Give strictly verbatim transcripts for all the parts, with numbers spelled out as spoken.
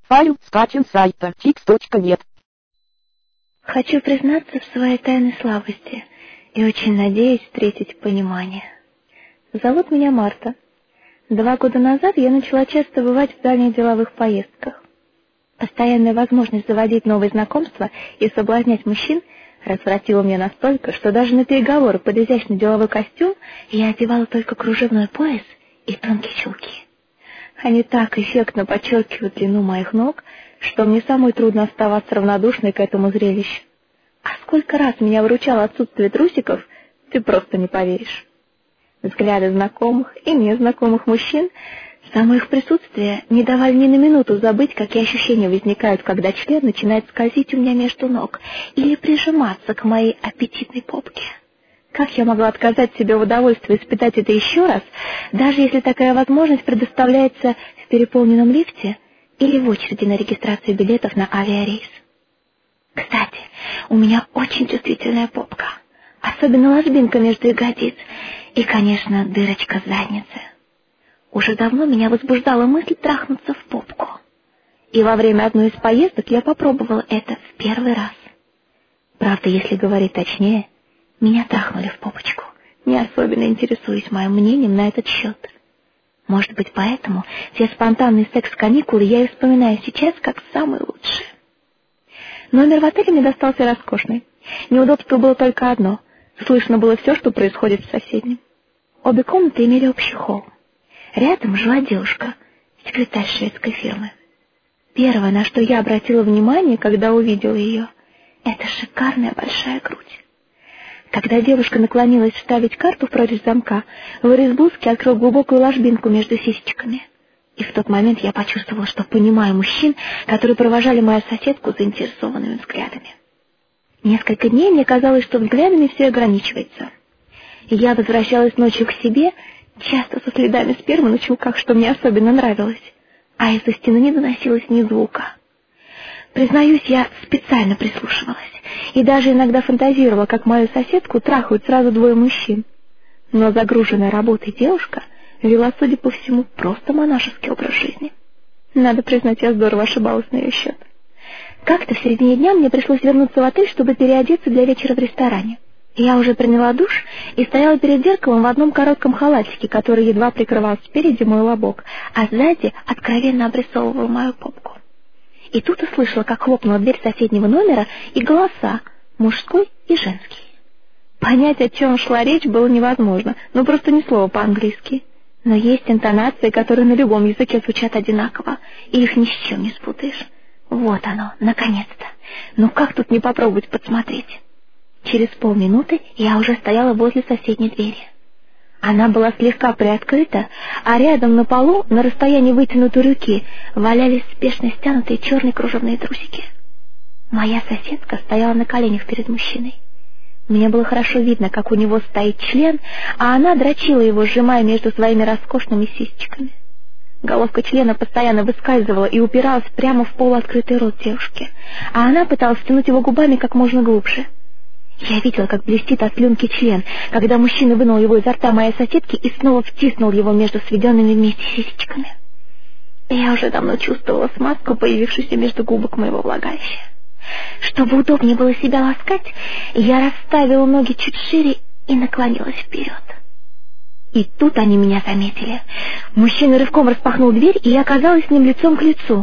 Файл скачан с сайта фикс точка нет. Хочу признаться в своей тайной слабости и очень надеюсь встретить понимание. Зовут меня Марта. Два года назад я начала часто бывать в дальних деловых поездках. Постоянная возможность заводить новые знакомства и соблазнять мужчин развратила меня настолько, что даже на переговоры под изящный деловой костюм я одевала только кружевной пояс и тонкие чулки. Они так эффектно подчеркивают длину моих ног, что мне самой трудно оставаться равнодушной к этому зрелищу. А сколько раз меня выручало отсутствие трусиков, ты просто не поверишь. Взгляды знакомых и незнакомых мужчин, само их присутствие не давали ни на минуту забыть, какие ощущения возникают, когда член начинает скользить у меня между ног или прижиматься к моей аппетитной попке. Как я могла отказать себе в удовольствии испытать это еще раз, даже если такая возможность предоставляется в переполненном лифте или в очереди на регистрацию билетов на авиарейс? Кстати, у меня очень чувствительная попка, особенно ложбинка между ягодиц и, конечно, дырочка в заднице. Уже давно меня возбуждала мысль трахнуться в попку. И во время одной из поездок я попробовала это в первый раз. Правда, если говорить точнее, меня трахнули в попочку, не особенно интересуясь моим мнением на этот счет. Может быть, поэтому все спонтанные секс-каникулы я и вспоминаю сейчас как самые лучшие. Номер в отеле мне достался роскошный. Неудобство было только одно. Слышно было все, что происходит в соседнем. Обе комнаты имели общий холл. Рядом жила девушка, секретарь шведской фирмы. Первое, на что я обратила внимание, когда увидела ее, это шикарная большая грудь. Когда девушка наклонилась вставить карту в прорезь замка, вырез блузки открыл глубокую ложбинку между сисечками. И в тот момент я почувствовала, что понимаю мужчин, которые провожали мою соседку заинтересованными взглядами. Несколько дней мне казалось, что взглядами все ограничивается. Я возвращалась ночью к себе, часто со следами спермы на чулках, что мне особенно нравилось, а из-за стены не доносилось ни звука. Признаюсь, я специально прислушивалась и даже иногда фантазировала, как мою соседку трахают сразу двое мужчин. Но загруженная работой девушка вела, судя по всему, просто монашеский образ жизни. Надо признать, я здорово ошибалась на ее счет. Как-то в середине дня мне пришлось вернуться в отель, чтобы переодеться для вечера в ресторане. Я уже приняла душ и стояла перед зеркалом в одном коротком халатике, который едва прикрывал спереди мой лобок, а сзади откровенно обрисовывал мою попку. И тут услышала, как хлопнула дверь соседнего номера, и голоса, мужской и женский. Понять, о чем шла речь, было невозможно, ну просто ни слова по-английски. Но есть интонации, которые на любом языке звучат одинаково, и их ни с чем не спутаешь. Вот оно, наконец-то. Ну как тут не попробовать подсмотреть? Через полминуты я уже стояла возле соседней двери. Она была слегка приоткрыта, а рядом на полу, на расстоянии вытянутой руки, валялись спешно стянутые черные кружевные трусики. Моя соседка стояла на коленях перед мужчиной. Мне было хорошо видно, как у него стоит член, а она дрочила его, сжимая между своими роскошными сисечками. Головка члена постоянно выскальзывала и упиралась прямо в полуоткрытый рот девушки, а она пыталась втянуть его губами как можно глубже. Я видела, как блестит от слюнки член, когда мужчина вынул его изо рта моей соседки и снова втиснул его между сведенными вместе сисечками. Я уже давно чувствовала смазку, появившуюся между губок моего влагалища. Чтобы удобнее было себя ласкать, я расставила ноги чуть шире и наклонилась вперед. И тут они меня заметили. Мужчина рывком распахнул дверь, и я оказалась с ним лицом к лицу.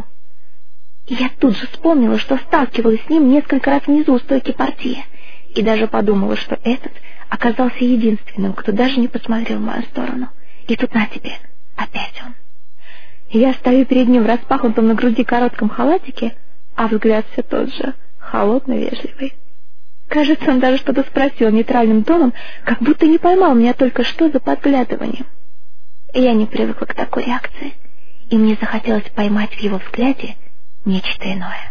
Я тут же вспомнила, что сталкивалась с ним несколько раз внизу у стойки портье, и даже подумала, что этот оказался единственным, кто даже не посмотрел в мою сторону. И тут на тебе, опять он. Я стою перед ним в распахнутом на груди коротком халатике, а взгляд все тот же, холодно-вежливый. Кажется, он даже что-то спросил нейтральным тоном, как будто не поймал меня только что за подглядыванием. Я не привыкла к такой реакции, и мне захотелось поймать в его взгляде нечто иное.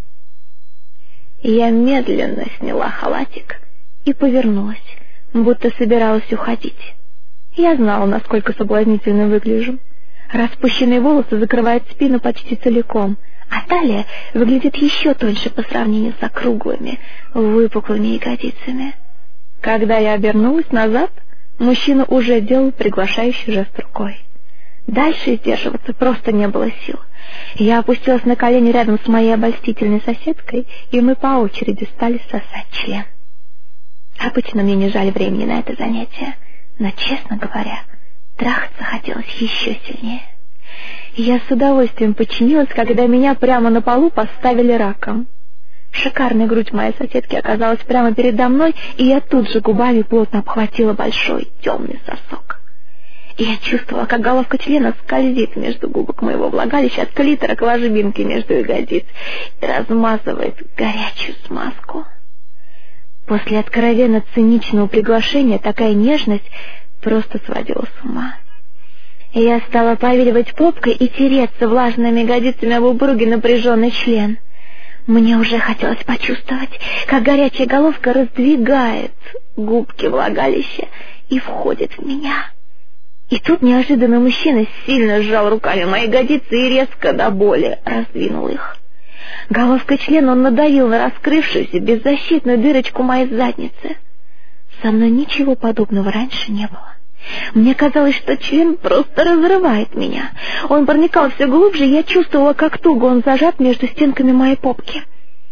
Я медленно сняла халатик и повернулась, будто собиралась уходить. Я знала, насколько соблазнительно выгляжу. Распущенные волосы закрывают спину почти целиком, а талия выглядит еще тоньше по сравнению с округлыми, выпуклыми ягодицами. Когда я обернулась назад, мужчина уже делал приглашающий жест рукой. Дальше сдерживаться просто не было сил. Я опустилась на колени рядом с моей обольстительной соседкой, и мы по очереди стали сосать член. Обычно мне не жаль времени на это занятие, но, честно говоря, трахаться хотелось еще сильнее. Я с удовольствием подчинилась, когда меня прямо на полу поставили раком. Шикарная грудь моей соседки оказалась прямо передо мной, и я тут же губами плотно обхватила большой темный сосок. И я чувствовала, как головка члена скользит между губок моего влагалища от клитора к ложбинке между ягодиц и размазывает горячую смазку. После откровенно циничного приглашения такая нежность просто сводила с ума. И я стала повиливать попкой и тереться влажными ягодицами об упругий напряженный член. Мне уже хотелось почувствовать, как горячая головка раздвигает губки влагалища и входит в меня. И тут неожиданно мужчина сильно сжал руками мои ягодицы и резко до боли раздвинул их. Головкой члена он надавил на раскрывшуюся беззащитную дырочку моей задницы. Со мной ничего подобного раньше не было. Мне казалось, что член просто разрывает меня. Он проникал все глубже, и я чувствовала, как туго он зажат между стенками моей попки.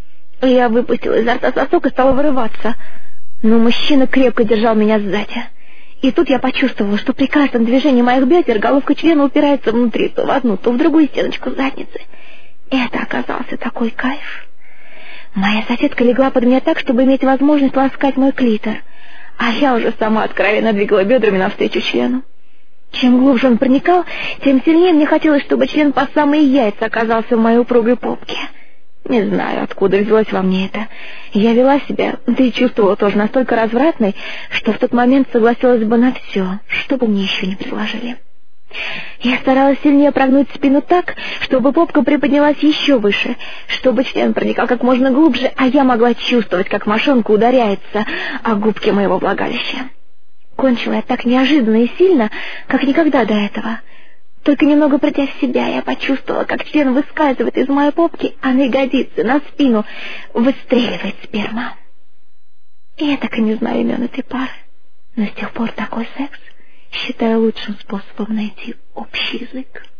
Я выпустила изо рта сосок и стала вырываться, но мужчина крепко держал меня сзади. И тут я почувствовала, что при каждом движении моих бедер головка члена упирается внутри, то в одну, то в другую стеночку задницы. Это оказался такой кайф. Моя соседка легла под меня так, чтобы иметь возможность ласкать мой клитор, а я уже сама откровенно двигала бедрами навстречу члену. Чем глубже он проникал, тем сильнее мне хотелось, чтобы член по самые яйца оказался в моей упругой попке. Не знаю, откуда взялось во мне это. Я вела себя, да и чувствовала тоже настолько развратной, что в тот момент согласилась бы на все, что бы мне еще не предложили. Я старалась сильнее прогнуть спину так, чтобы попка приподнялась еще выше, чтобы член проникал как можно глубже, а я могла чувствовать, как мошонка ударяется о губки моего влагалища. Кончила я так неожиданно и сильно, как никогда до этого. Только немного придя в себя, я почувствовала, как член выскальзывает из моей попки, а на ягодицы, на спину выстреливает сперма. И я так и не знаю имен этой пары, но с тех пор такой секс считаю лучшим способом найти общий язык.